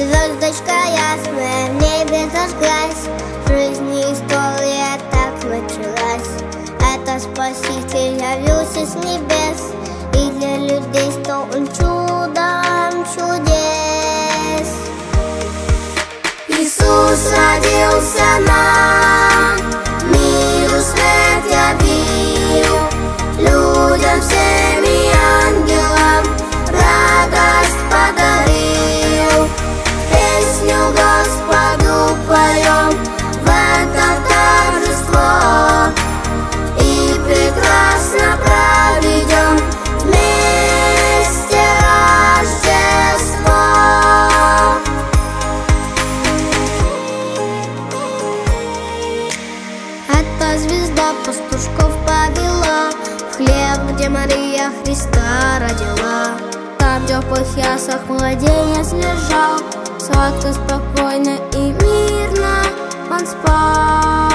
Звездочка ясная в небе зажглась, жизни история так началась. Это Спаситель явился с небес, и для людей стал он чудом чудес. Иисус родился нам, миру свет явил, людям всем и ангелам радость подарил. Песню Господу поем в это торжество и прекрасно проведем вместе Рождество. Эта звезда пастушков повела в хлев, где Мария Христа родила. Там в теплых яслах младенец лежал, сладко, спокойно и мирно он спал.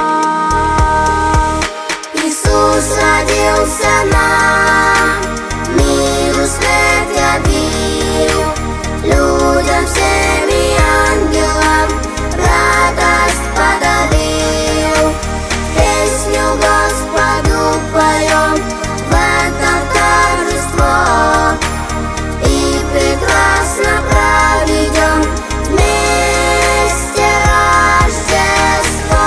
Иисус родился нам, миру свет явил, людям всем и ангелам радость подарил. Песню Господу поем в это торжество и прекрасно проведем вместе Рождество.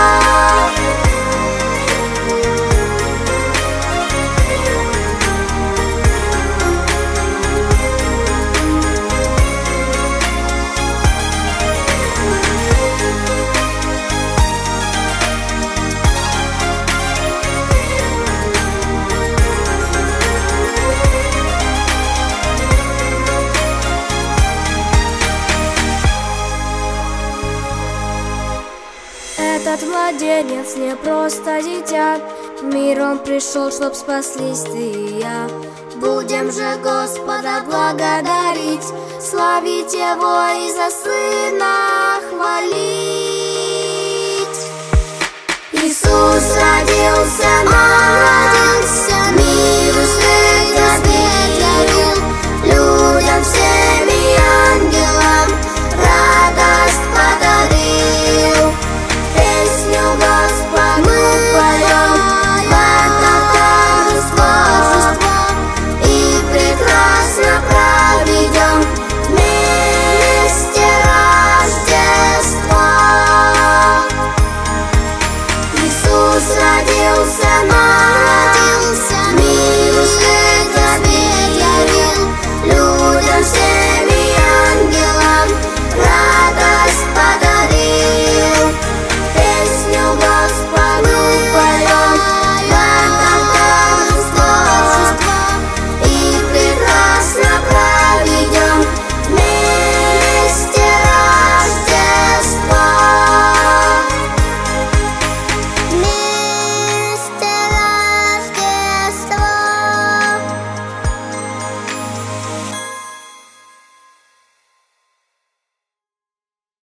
Этот младенец не просто дитя, в мир он пришел, чтоб спаслись ты и я. Будем же Господа благодарить, славить Его и за Сына хвалить. Иисус родился нам, миру свет явил, людям всем и ангелам радость подарил. Песню Господу поем в это торжество и прекрасно проведем вместе Рождество. Иисус родился нам.